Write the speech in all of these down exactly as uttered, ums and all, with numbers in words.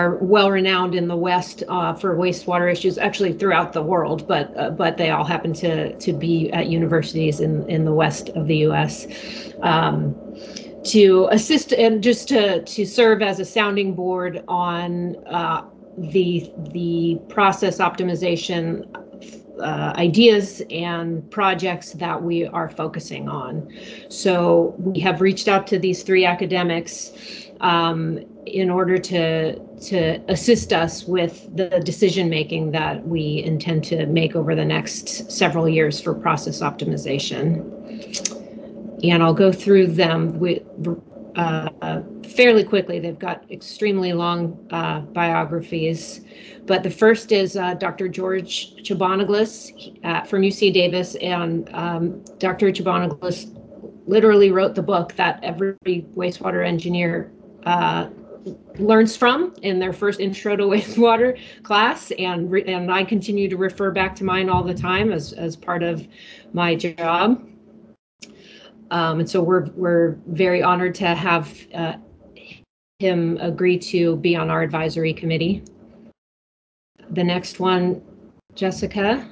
are well-renowned in the West uh, for wastewater issues, actually throughout the world, but uh, but they all happen to to be at universities in in the West of the U S Um, to assist and just to to serve as a sounding board on uh, the the process optimization uh, ideas and projects that we are focusing on. So we have reached out to these three academics um, in order to to assist us with the decision making that we intend to make over the next several years for process optimization. And I'll go through them with, uh, fairly quickly. They've got extremely long uh, biographies. But the first is uh, Doctor George Chibonaglis uh, from U C Davis. And um, Doctor Chibonaglis literally wrote the book that every wastewater engineer uh, learns from in their first intro to wastewater class. And, re and I continue to refer back to mine all the time as, as part of my job. Um, and so we're we're very honored to have uh, him agree to be on our advisory committee. The next one, Jessica.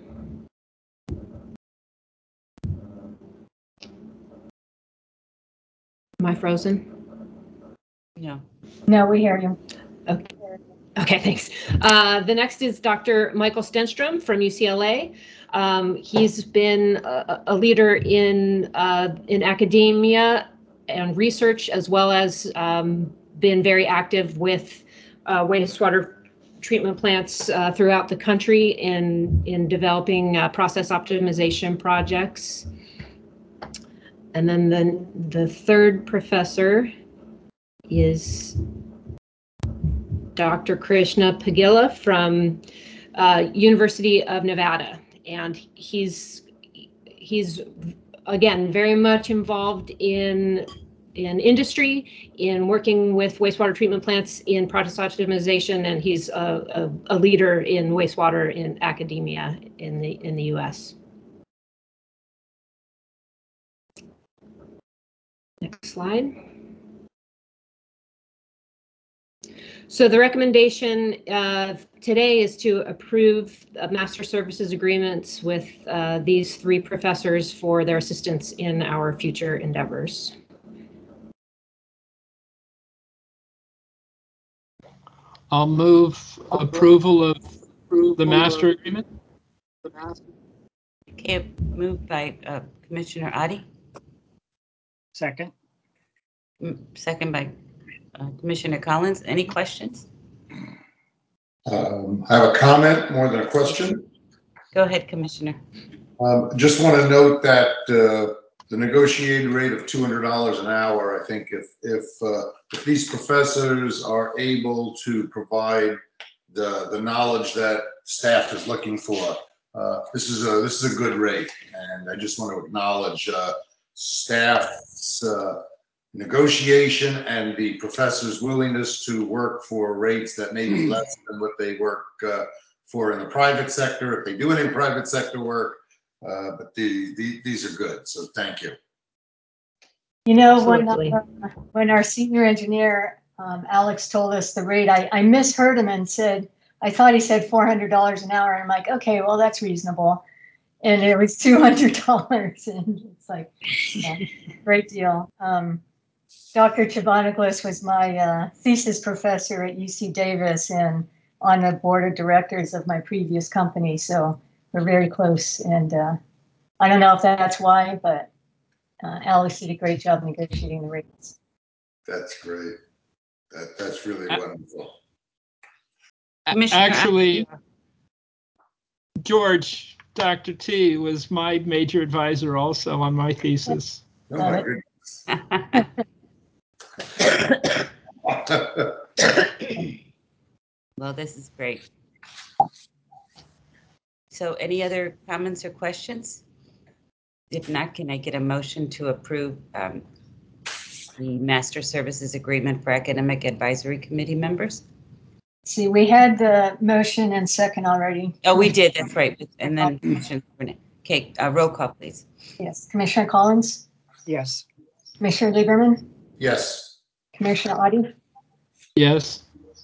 Am I frozen? No. No, we hear you. Okay. Okay, thanks. Uh, the next is Doctor Michael Stenstrom from U C L A. Um, he's been a, a leader in uh, in academia and research, as well as um, been very active with uh, wastewater treatment plants uh, throughout the country in in developing uh, process optimization projects. And then the the third professor is Doctor Krishna Pagila from uh, University of Nevada, and he's he's again very much involved in in industry, in working with wastewater treatment plants in process optimization, and he's a, a, a leader in wastewater in academia in the in the U S. Next slide. So the recommendation uh, today is to approve uh, master services agreements with uh, these three professors for their assistance in our future endeavors. I'll move approval of the master agreement. Okay, moved by uh, Commissioner Adi. Second. Second by uh, Commissioner Collins. Any questions? Um, I have a comment more than a question. Go ahead, Commissioner. Um, just want to note that uh, the negotiated rate of two hundred dollars an hour, I think if, if, uh, if these professors are able to provide the, the knowledge that staff is looking for, uh, this is a, this is a good rate. And I just want to acknowledge uh, staff's uh, negotiation and the professor's willingness to work for rates that may be less than what they work uh, for in the private sector, if they do any private sector work, uh, but the, the, these are good, so thank you. You know, when, uh, when our senior engineer, um, Alex, told us the rate, I, I misheard him and said, I thought he said four hundred dollars an hour. And I'm like, okay, well, that's reasonable. And it was two hundred dollars. And it's like, yeah, great deal. Um, Doctor Chibonaglis was my uh, thesis professor at U C Davis and on the board of directors of my previous company. So we're very close. And uh, I don't know if that's why, but uh, Alex did a great job negotiating the rates. That's great. That, that's really uh, wonderful. Actually, George, Doctor T was my major advisor also on my thesis. Oh my goodness. Well, this is great. So any other comments or questions? If not, can I get a motion to approve um, the Master Services Agreement for Academic Advisory Committee members? See, we had the motion and second already. Oh, we did. That's right. And then Commissioner Burnett. Okay, uh, roll call, please. Yes. Commissioner Collins? Yes. Commissioner Lieberman? Yes. Commissioner Adi? Yes.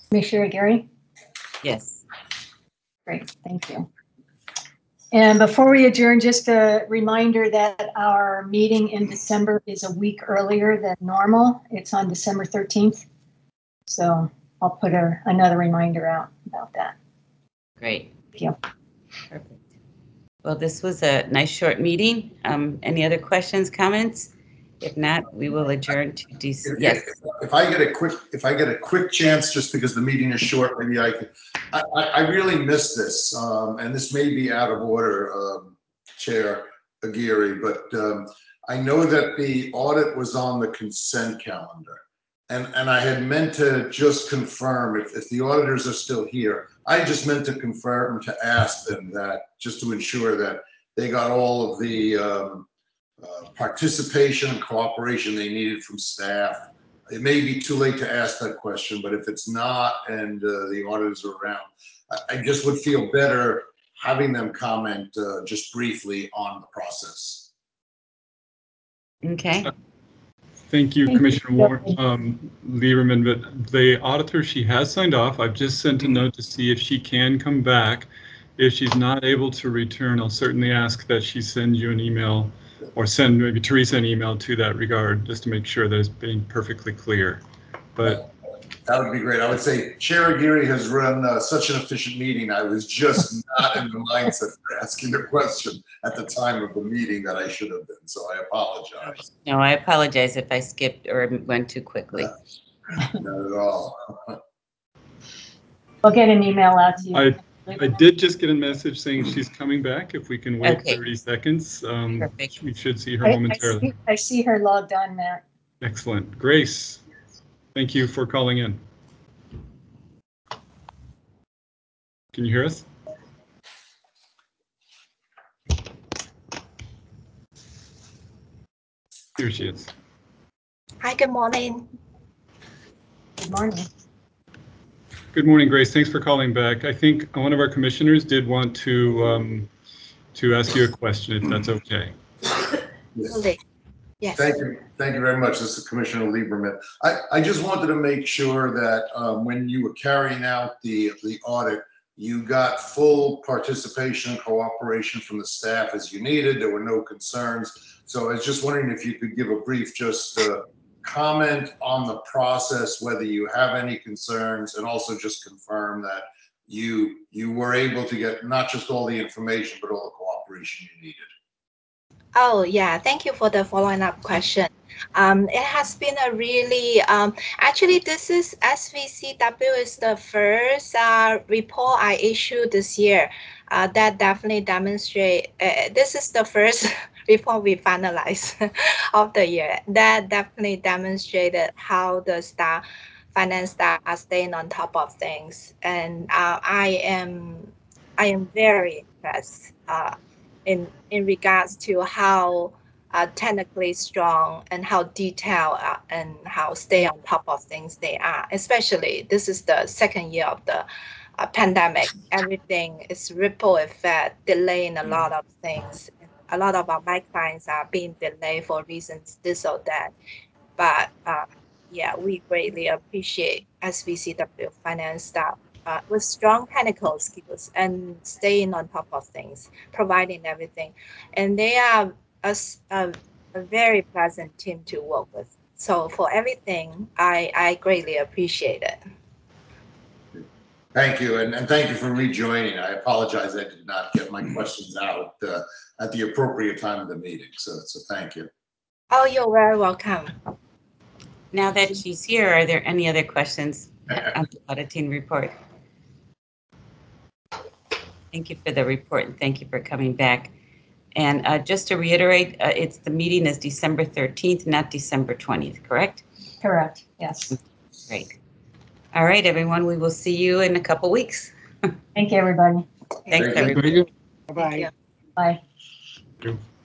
Commissioner Gary? Yes. Great, thank you. And before we adjourn, just a reminder that our meeting in December is a week earlier than normal. It's on December thirteenth. So I'll put a, another reminder out about that. Great. Thank you. Perfect. Well, this was a nice short meeting. Um, any other questions, comments? If not, we will adjourn to Dec- If- yes. If if I get a quick, if I get a quick chance, just because the meeting is short, maybe I could, I, I, I really missed this, um, and this may be out of order, um, Chair Aguirre, but, um, I know that the audit was on the consent calendar. And, and I had meant to just confirm, if, if the auditors are still here, I just meant to confirm, to ask them that, just to ensure that they got all of the, um, uh, participation and cooperation they needed from staff. It may be too late to ask that question, but if it's not and uh, the auditors are around, I, I just would feel better having them comment uh, just briefly on the process. Okay. Thank you, Thank Commissioner you. Warren, um, Lieberman, but the auditor, she has signed off. I've just sent a note to see if she can come back. If she's not able to return, I'll certainly ask that she send you an email, or send maybe Teresa an email to that regard, just to make sure that it's being perfectly clear. But That would be great. I would say Chair Aguirre has run uh, such an efficient meeting. I was just not in the mindset for asking the question at the time of the meeting that I should have been, so I apologize. No, I apologize if I skipped or went too quickly. Not at all. I'll get an email out to you. I, I did just get a message saying she's coming back. If we can wait Okay. thirty seconds, um, Perfect. we should see her I, I, momentarily. see, I see her logged on, Matt. Excellent. Grace, thank you for calling in. Can you hear us? Here she is. Hi, good morning. Good morning. Good morning, Grace. Thanks for calling back. I think one of our commissioners did want to um, to ask you a question, if that's okay. Yes. Yes. Thank you. Thank you very much. This is Commissioner Lieberman. I, I just wanted to make sure that um, when you were carrying out the, the audit, you got full participation and cooperation from the staff as you needed. There were no concerns. So I was just wondering if you could give a brief just uh, comment on the process, whether you have any concerns, and also just confirm that you you were able to get not just all the information, but all the cooperation you needed. Oh, yeah. Thank you for the following up question. Um, it has been a really, um, actually, this is S V C W is the first uh, report I issued this year. Uh, that definitely demonstrate, uh, this is the first report we finalized of the year. That definitely demonstrated how the staff, finance staff are staying on top of things. And uh, I am, I am very impressed. Uh, in in regards to how uh, technically strong and how detailed uh, and how stay on top of things they are. Especially this is the second year of the uh, pandemic. Everything is ripple effect, delaying a lot of things. A lot of our my clients are being delayed for reasons this or that. But uh, yeah, we greatly appreciate S V C W finance staff uh, with strong technical skills and staying on top of things, providing everything. And they are a, a, a very pleasant team to work with. So for everything, I, I greatly appreciate it. Thank you, and, and thank you for rejoining. I apologize I did not get my questions out uh, at the appropriate time of the meeting, so, so thank you. Oh, you're very welcome. Now that she's here, are there any other questions on the auditing report? Thank you for the report, and thank you for coming back. And uh, just to reiterate, uh, it's the meeting is December thirteenth, not December twentieth, correct? Correct. Yes. Great. All right, everyone, we will see you in a couple weeks. Thank you, everybody. Thanks, Very good. everyone. Very good. Bye-bye. Thank you. Bye. Thank you.